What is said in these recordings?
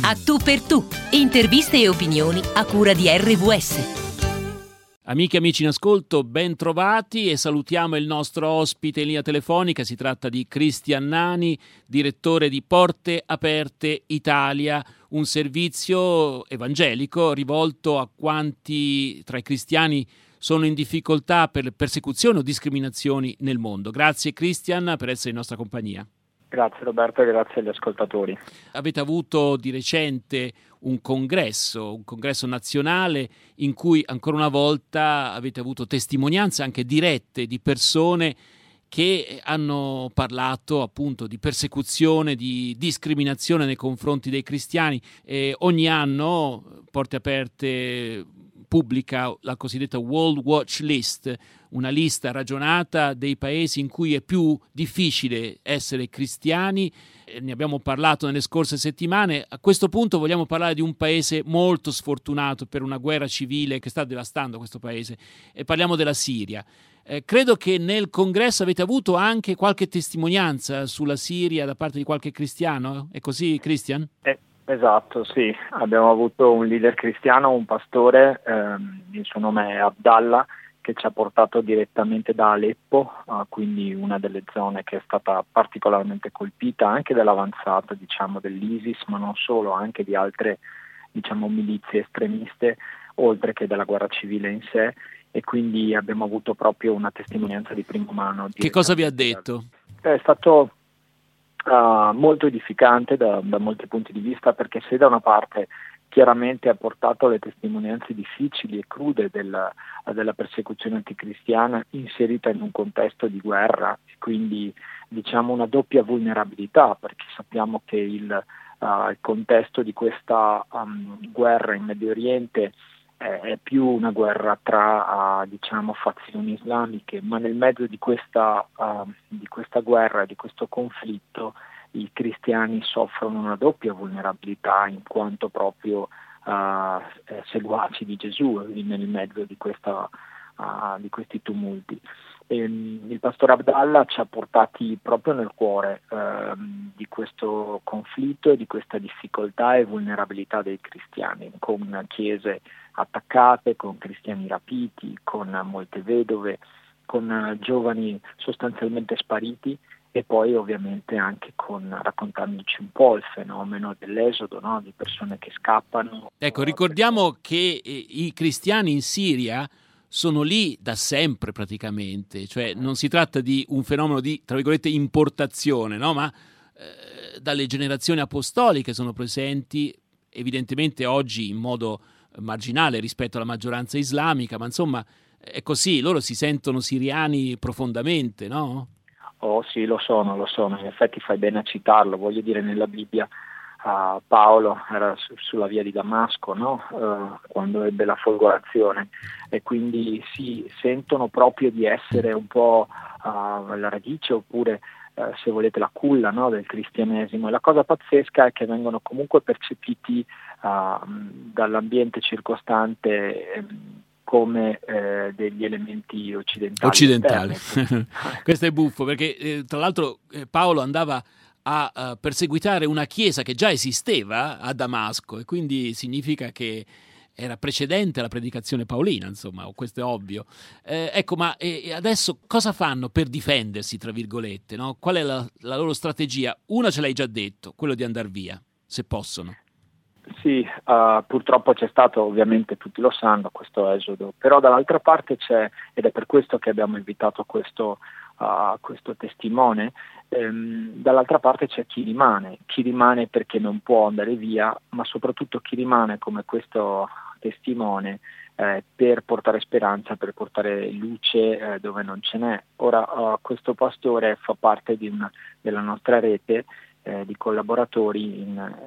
A Tu per Tu, interviste e opinioni a cura di RVS. Amiche e amici in ascolto, ben trovati e salutiamo il nostro ospite in linea telefonica. Si tratta di Cristian Nani, direttore di Porte Aperte Italia, un servizio evangelico rivolto a quanti tra i cristiani sono in difficoltà per persecuzioni o discriminazioni nel mondo. Grazie Cristian per essere in nostra compagnia. Grazie Roberto e grazie agli ascoltatori. Avete avuto di recente un congresso nazionale in cui ancora una volta avete avuto testimonianze anche dirette di persone che hanno parlato appunto di persecuzione, di discriminazione nei confronti dei cristiani. Ogni anno Porte Aperte pubblica la cosiddetta World Watch List, una lista ragionata dei paesi in cui è più difficile essere cristiani. Ne abbiamo parlato nelle scorse settimane. A questo punto vogliamo parlare di un paese molto sfortunato per una guerra civile che sta devastando questo paese, e parliamo della Siria. Credo che nel congresso avete avuto anche qualche testimonianza sulla Siria da parte di qualche cristiano. È così, Christian? Esatto, sì. Abbiamo avuto un leader cristiano, un pastore, il suo nome è Abdallah, che ci ha portato direttamente da Aleppo, quindi una delle zone che è stata particolarmente colpita anche dall'avanzata, dell'ISIS, ma non solo, anche di altre, milizie estremiste, oltre che della guerra civile in sé, e quindi abbiamo avuto proprio una testimonianza di prima mano. Che cosa vi ha detto? È stato molto edificante da molti punti di vista, perché se da una parte chiaramente ha portato le testimonianze difficili e crude della persecuzione anticristiana inserita in un contesto di guerra, e quindi una doppia vulnerabilità, perché sappiamo che il contesto di questa guerra in Medio Oriente è più una guerra tra fazioni islamiche, ma nel mezzo di questa guerra, di questo conflitto, i cristiani soffrono una doppia vulnerabilità in quanto proprio seguaci di Gesù nel mezzo di questi tumulti. Il pastore Abdallah ci ha portati proprio nel cuore di questo conflitto e di questa difficoltà e vulnerabilità dei cristiani, con chiese attaccate, con cristiani rapiti, con molte vedove, con giovani sostanzialmente spariti, e poi ovviamente anche raccontandoci un po' il fenomeno dell'esodo, no? Di persone che scappano. Ecco, ricordiamo che i cristiani in Siria sono lì da sempre praticamente, cioè non si tratta di un fenomeno di, tra virgolette, importazione, no? Ma dalle generazioni apostoliche sono presenti, evidentemente oggi in modo marginale rispetto alla maggioranza islamica, ma insomma è così, loro si sentono siriani profondamente, no? Oh sì, lo sono, in effetti fai bene a citarlo. Voglio dire, nella Bibbia Paolo era sulla via di Damasco, no? Quando ebbe la folgorazione, e quindi si sentono proprio di essere un po' la radice, oppure se volete la culla, no? Del cristianesimo. E la cosa pazzesca è che vengono comunque percepiti dall'ambiente circostante come degli elementi occidentali. Questo è buffo, perché tra l'altro Paolo andava a perseguitare una chiesa che già esisteva a Damasco, e quindi significa che era precedente alla predicazione paolina, insomma, questo è ovvio. Ecco, ma adesso cosa fanno per difendersi, tra virgolette, no? Qual è la loro strategia? Una ce l'hai già detto, quello di andar via, se possono. Sì, purtroppo c'è stato, ovviamente tutti lo sanno, questo esodo, però dall'altra parte c'è, ed è per questo che abbiamo invitato questo testimone, dall'altra parte c'è chi rimane perché non può andare via, ma soprattutto chi rimane come questo testimone per portare speranza, per portare luce dove non ce n'è. Ora questo pastore fa parte della nostra rete di collaboratori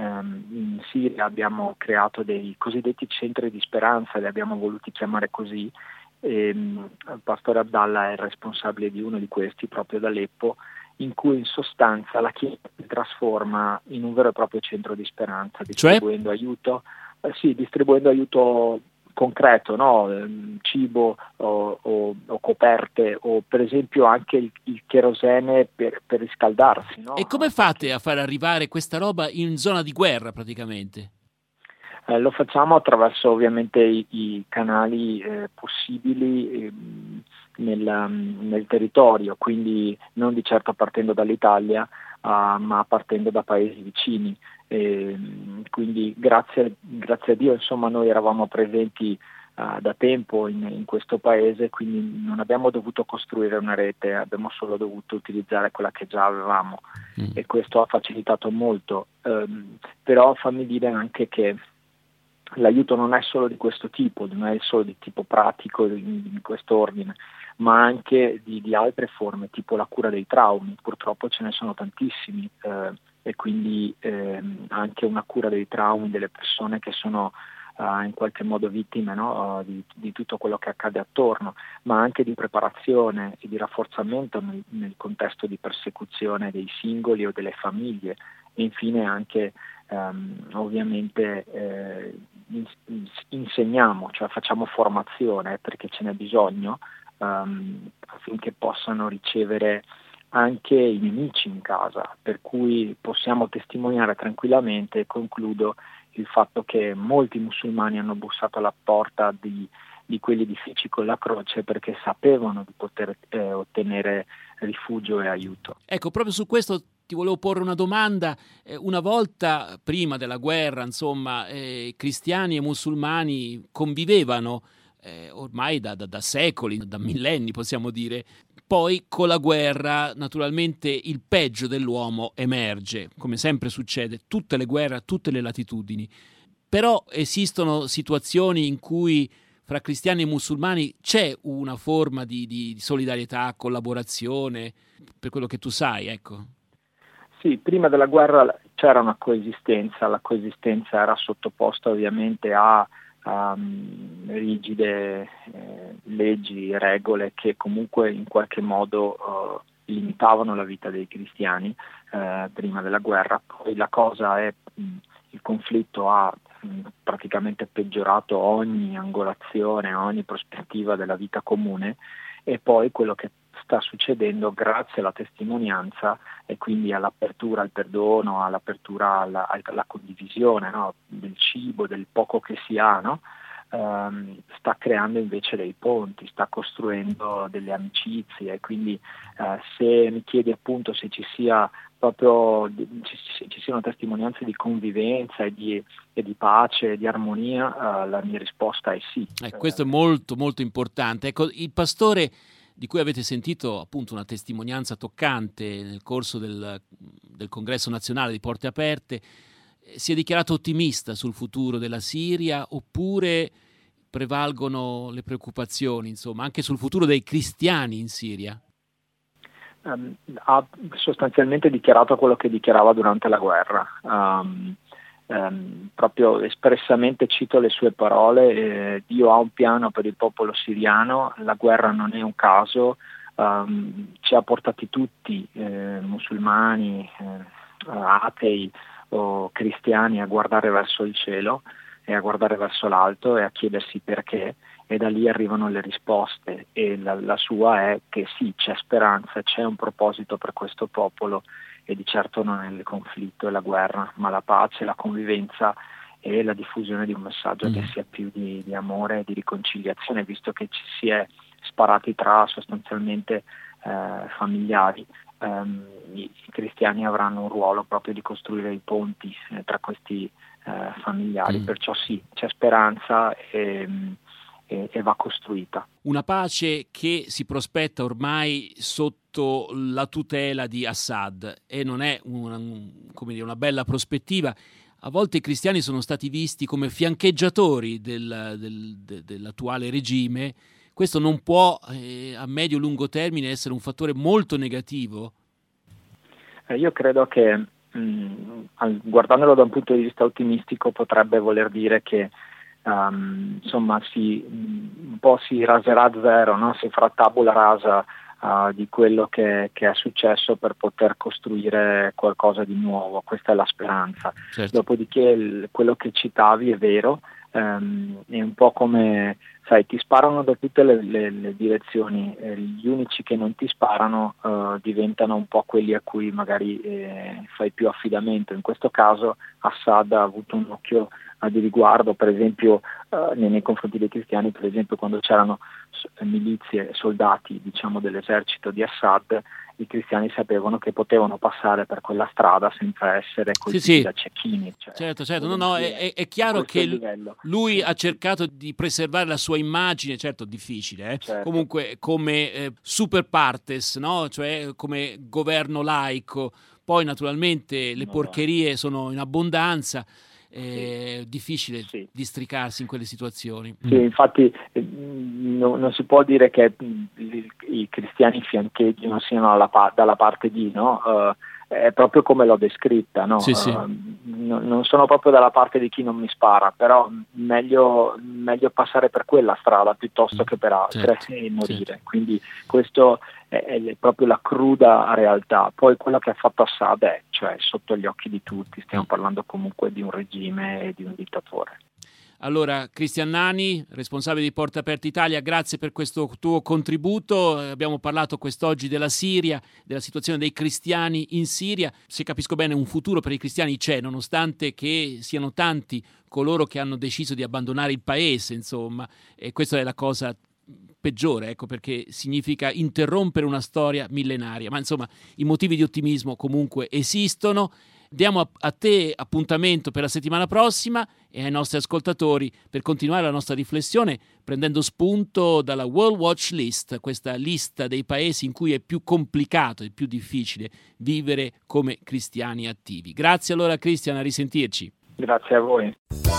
in Siria. Abbiamo creato dei cosiddetti centri di speranza, li abbiamo voluti chiamare così. Il pastore Abdallah è il responsabile di uno di questi, proprio ad Aleppo, in cui in sostanza la Chiesa si trasforma in un vero e proprio centro di speranza, distribuendo aiuto concreto, no? Cibo o coperte, o per esempio anche il cherosene per riscaldarsi, no? E come fate a far arrivare questa roba in zona di guerra praticamente? Lo facciamo attraverso ovviamente i canali possibili nel territorio, quindi non di certo partendo dall'Italia, ma partendo da paesi vicini. Quindi grazie a Dio, insomma, noi eravamo presenti da tempo in questo paese, quindi non abbiamo dovuto costruire una rete, abbiamo solo dovuto utilizzare quella che già avevamo, e questo ha facilitato molto. Però fammi dire anche che l'aiuto non è solo di questo tipo, non è solo di tipo pratico di questo ordine, ma anche di altre forme, tipo la cura dei traumi. Purtroppo ce ne sono tantissimi, e quindi anche una cura dei traumi delle persone che sono in qualche modo vittime, no? di tutto quello che accade attorno, ma anche di preparazione e di rafforzamento nel contesto di persecuzione dei singoli o delle famiglie, e infine anche ovviamente insegniamo, cioè facciamo formazione, perché ce n'è bisogno, affinché possano ricevere anche i nemici in casa, per cui possiamo testimoniare tranquillamente. Concludo il fatto che molti musulmani hanno bussato alla porta di quegli edifici con la croce perché sapevano di poter ottenere rifugio e aiuto. Ecco, proprio su questo ti volevo porre una domanda. Una volta, prima della guerra, insomma, cristiani e musulmani convivevano ormai da secoli, da millenni possiamo dire. Poi con la guerra naturalmente il peggio dell'uomo emerge, come sempre succede, tutte le guerre a tutte le latitudini. Però esistono situazioni in cui fra cristiani e musulmani c'è una forma di solidarietà, collaborazione, per quello che tu sai, ecco. Sì, prima della guerra c'era una coesistenza, la coesistenza era sottoposta ovviamente a rigide leggi e regole che comunque in qualche modo limitavano la vita dei cristiani prima della guerra. Poi la cosa è, il conflitto ha praticamente peggiorato ogni angolazione, ogni prospettiva della vita comune, e poi quello che sta succedendo grazie alla testimonianza e quindi all'apertura al perdono, all'apertura alla condivisione, no? Del cibo, del poco che si ha, no? Sta creando invece dei ponti, sta costruendo delle amicizie, e quindi se mi chiedi appunto se ci sia proprio ci siano testimonianze di convivenza e di pace e di armonia, la mia risposta è sì. Questo è molto molto importante. Ecco, il pastore di cui avete sentito appunto una testimonianza toccante nel corso del congresso nazionale di Porte Aperte, si è dichiarato ottimista sul futuro della Siria, oppure prevalgono le preoccupazioni, insomma, anche sul futuro dei cristiani in Siria? Ha sostanzialmente dichiarato quello che dichiarava durante la guerra. Proprio espressamente cito le sue parole: Dio ha un piano per il popolo siriano, la guerra non è un caso, ci ha portati tutti, musulmani, atei o cristiani, a guardare verso il cielo e a guardare verso l'alto e a chiedersi perché, e da lì arrivano le risposte, e la sua è che sì, c'è speranza, c'è un proposito per questo popolo, e di certo non è il conflitto e la guerra, ma la pace, la convivenza e la diffusione di un messaggio che sia più di amore e di riconciliazione, visto che ci si è sparati tra sostanzialmente familiari. I cristiani avranno un ruolo proprio di costruire i ponti tra questi familiari, perciò sì, c'è speranza e va costruita. Una pace che si prospetta ormai sotto la tutela di Assad, e non è una bella prospettiva. A volte i cristiani sono stati visti come fiancheggiatori dell'attuale regime. Questo non può a medio-lungo termine essere un fattore molto negativo? Io credo che guardandolo da un punto di vista ottimistico potrebbe voler dire che insomma un po' si raserà a zero, no? Si farà tabula rasa di quello che è successo, per poter costruire qualcosa di nuovo. Questa è la speranza. Certo. Dopodiché quello che citavi è vero, è un po' come, sai, ti sparano da tutte le direzioni, gli unici che non ti sparano diventano un po' quelli a cui magari fai più affidamento. In questo caso Assad ha avuto un occhio di riguardo, per esempio nei confronti dei cristiani, per esempio quando c'erano milizie, soldati diciamo dell'esercito di Assad, i cristiani sapevano che potevano passare per quella strada senza essere colpiti da cecchini. Cioè, certo, è chiaro che lui ha cercato di preservare la sua immagine, certo difficile, certo. Comunque come super partes, no? Cioè come governo laico, poi naturalmente le porcherie sono in abbondanza. È difficile districarsi in quelle situazioni. Sì, infatti non si può dire che i cristiani fiancheggino siano dalla parte di, no? È proprio come l'ho descritta, no? Non sono proprio dalla parte di chi non mi spara, però meglio passare per quella strada piuttosto che per altre e morire. Certo. Quindi questo è proprio la cruda realtà. Poi quello che ha fatto Assad è, cioè, sotto gli occhi di tutti, stiamo parlando comunque di un regime e di un dittatore. Allora, Cristian Nani, responsabile di Porte Aperte Italia, grazie per questo tuo contributo. Abbiamo parlato quest'oggi della Siria, della situazione dei cristiani in Siria. Se capisco bene, un futuro per i cristiani c'è, nonostante che siano tanti coloro che hanno deciso di abbandonare il paese, insomma, e questa è la cosa peggiore, ecco, perché significa interrompere una storia millenaria. Ma insomma, i motivi di ottimismo comunque esistono. Diamo a te appuntamento per la settimana prossima e ai nostri ascoltatori per continuare la nostra riflessione prendendo spunto dalla World Watch List, questa lista dei paesi in cui è più complicato e più difficile vivere come cristiani attivi. Grazie allora Cristian, a risentirci. Grazie a voi.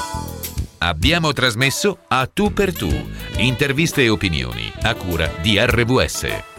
Abbiamo trasmesso A Tu per Tu, interviste e opinioni a cura di RWS.